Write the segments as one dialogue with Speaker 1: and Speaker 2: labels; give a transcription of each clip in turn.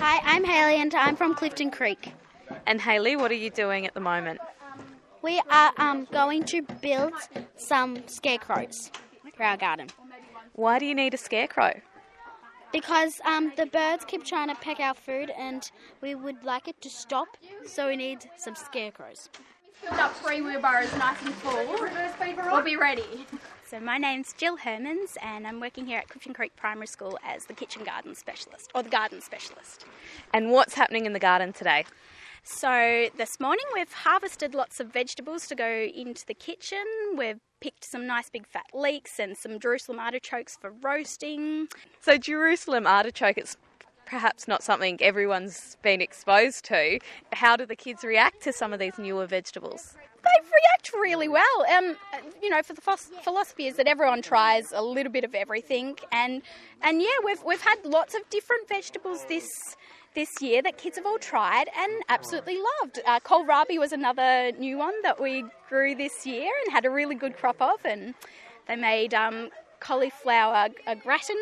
Speaker 1: Hi, I'm Hayley and I'm from Clifton Creek.
Speaker 2: And Hayley, what are you doing at the moment?
Speaker 1: We are going to build some scarecrows for our garden.
Speaker 2: Why do you need a scarecrow?
Speaker 1: Because the birds keep trying to peck our food and we would like it to stop, so we need some scarecrows.
Speaker 3: Filled up 3 wheelbarrows nice and full. We'll be ready.
Speaker 4: So my name's Jill Hermans and I'm working here at Clifton Creek Primary School as the kitchen garden specialist, or the garden specialist.
Speaker 2: And what's happening in the garden today?
Speaker 4: So this morning we've harvested lots of vegetables to go into the kitchen. We've picked some nice big fat leeks and some Jerusalem artichokes for roasting.
Speaker 2: So Jerusalem artichoke, it's perhaps not something everyone's been exposed to. How do the kids react to some of these newer vegetables?
Speaker 4: They react really well. For the philosophy is that everyone tries a little bit of everything, and yeah, we've had lots of different vegetables this year that kids have all tried and absolutely loved. Kohlrabi was another new one that we grew this year and had a really good crop of, and they made cauliflower and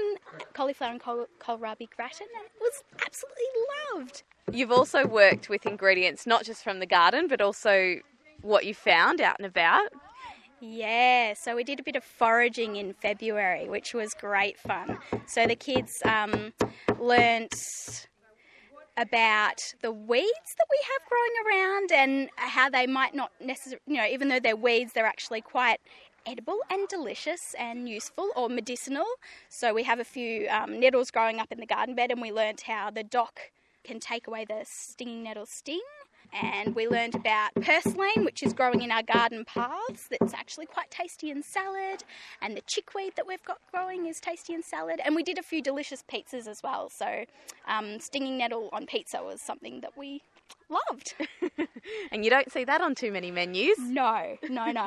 Speaker 4: kohlrabi gratin, and it was absolutely loved.
Speaker 2: You've also worked with ingredients not just from the garden but also what you found out and about.
Speaker 4: Yeah, so we did a bit of foraging in February, which was great fun. So the kids learnt about the weeds that we have growing around and how they might not necessarily, even though they're weeds, they're actually quite edible and delicious and useful or medicinal. So we have a few nettles growing up in the garden bed, and we learnt how the dock can take away the stinging nettle sting. And we learned about purslane, which is growing in our garden paths. That's actually quite tasty in salad. And the chickweed that we've got growing is tasty in salad. And we did a few delicious pizzas as well. So stinging nettle on pizza was something that we loved.
Speaker 2: And you don't see that on too many menus.
Speaker 4: No.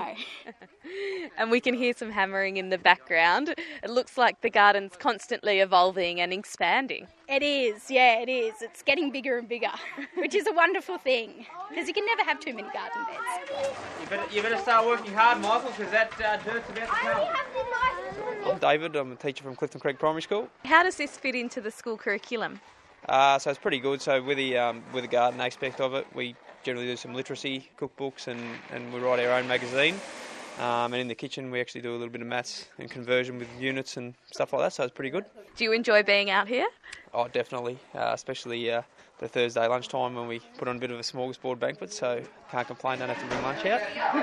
Speaker 2: And we can hear some hammering in the background. It looks like the garden's constantly evolving and expanding.
Speaker 4: It is, yeah, it is. It's getting bigger and bigger, which is a wonderful thing, because you can never have too many garden beds.
Speaker 5: You better start working hard, Michael, because that dirt's about to come.
Speaker 6: I'm David. I'm a teacher from Clifton Creek Primary School.
Speaker 2: How does this fit into the school curriculum?
Speaker 6: So it's pretty good. So with the garden aspect of it, we generally do some literacy cookbooks and we write our own magazine. And in the kitchen, we actually do a little bit of maths and conversion with units and stuff like that. So it's pretty good.
Speaker 2: Do you enjoy being out here?
Speaker 6: Oh, definitely. Especially the Thursday lunchtime when we put on a bit of a smorgasbord banquet. So can't complain. Don't have to bring lunch out.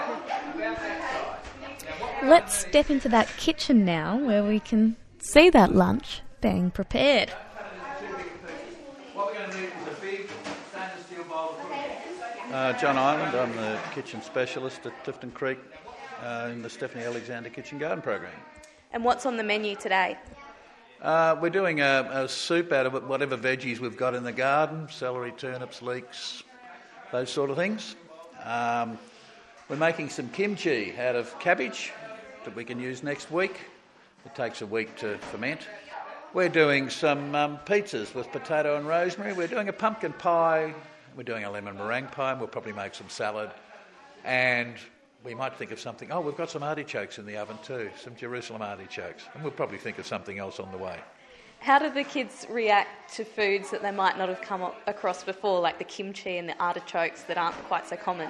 Speaker 7: Let's step into that kitchen now, where we can see that lunch being prepared.
Speaker 8: John Ireland, I'm the kitchen specialist at Clifton Creek in the Stephanie Alexander Kitchen Garden Program.
Speaker 2: And what's on the menu today?
Speaker 8: We're doing a soup out of whatever veggies we've got in the garden, celery, turnips, leeks, those sort of things. We're making some kimchi out of cabbage that we can use next week. It takes a week to ferment. We're doing some pizzas with potato and rosemary. We're doing a pumpkin pie. We're doing a lemon meringue pie, and we'll probably make some salad. And we might think of something. Oh, we've got some artichokes in the oven too, some Jerusalem artichokes. And we'll probably think of something else on the way.
Speaker 2: How do the kids react to foods that they might not have come across before, like the kimchi and the artichokes that aren't quite so common?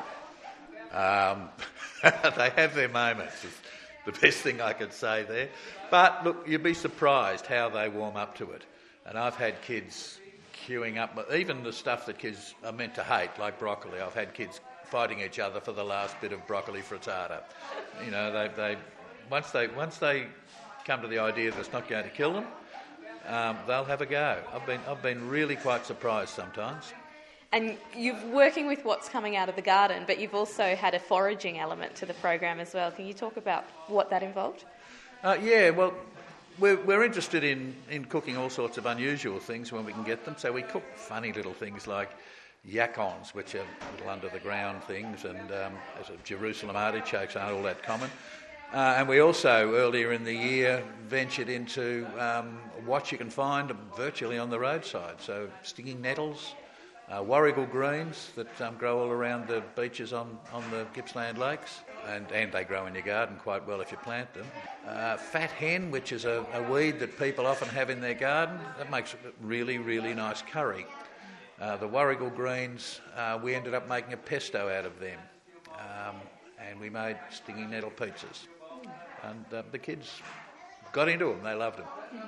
Speaker 8: They have their moments, is the best thing I could say there. But look, you'd be surprised how they warm up to it. And I've had kids queuing up, even the stuff that kids are meant to hate, like broccoli. I've had kids fighting each other for the last bit of broccoli frittata. They once they come to the idea that it's not going to kill them, they'll have a go. I've been really quite surprised sometimes.
Speaker 2: And you're working with what's coming out of the garden, but you've also had a foraging element to the program as well. Can you talk about what that involved?
Speaker 8: Well, we're interested in cooking all sorts of unusual things when we can get them. So we cook funny little things like yakons, which are little under the ground things, and Jerusalem artichokes aren't all that common. And we also, earlier in the year, ventured into what you can find virtually on the roadside. So stinging nettles, warrigal greens that grow all around the beaches on the Gippsland lakes, and they grow in your garden quite well if you plant them. Fat hen, which is a weed that people often have in their garden, that makes a really, really nice curry. The warrigal greens, we ended up making a pesto out of them, and we made stinging nettle pizzas. And the kids got into them, they loved them.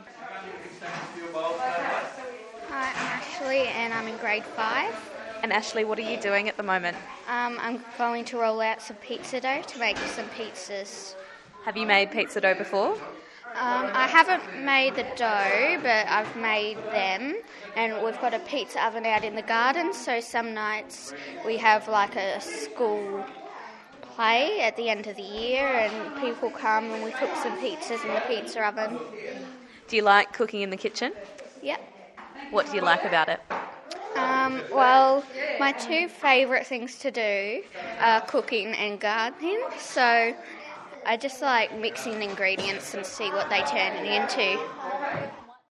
Speaker 9: Hi, I'm Ashley and I'm in grade 5.
Speaker 2: And Ashley, what are you doing at the moment?
Speaker 9: I'm going to roll out some pizza dough to make some pizzas.
Speaker 2: Have you made pizza dough before?
Speaker 9: I haven't made the dough, but I've made them, and we've got a pizza oven out in the garden, so some nights we have like a school play at the end of the year and people come and we cook some pizzas in the pizza oven.
Speaker 2: Do you like cooking in the kitchen?
Speaker 9: Yep.
Speaker 2: What do you like about it?
Speaker 9: Well, my two favourite things to do are cooking and gardening, so I just like mixing ingredients and see what they turn into.